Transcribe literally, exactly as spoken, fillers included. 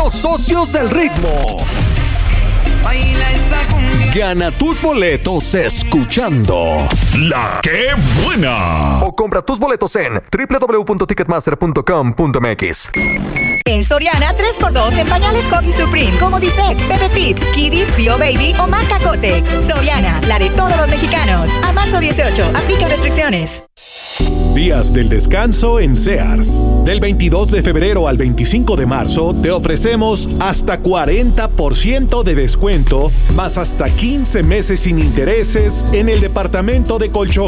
Los socios del ritmo. Gana tus boletos escuchando La Qué Buena. O compra tus boletos en doble u doble u doble u punto ticketmaster punto com punto m x. En Soriana, tres por dos en pañales Huggy Supreme, como Disex, Bebe Fit, Kiddies, Bio Baby o marca Kotex. Soriana, la de todos los mexicanos. A marzo dieciocho, aplica restricciones. Días del descanso en Sears. Del veintidós de febrero al veinticinco de marzo te ofrecemos hasta cuarenta por ciento de descuento, más hasta quince meses sin intereses en el departamento de colchones.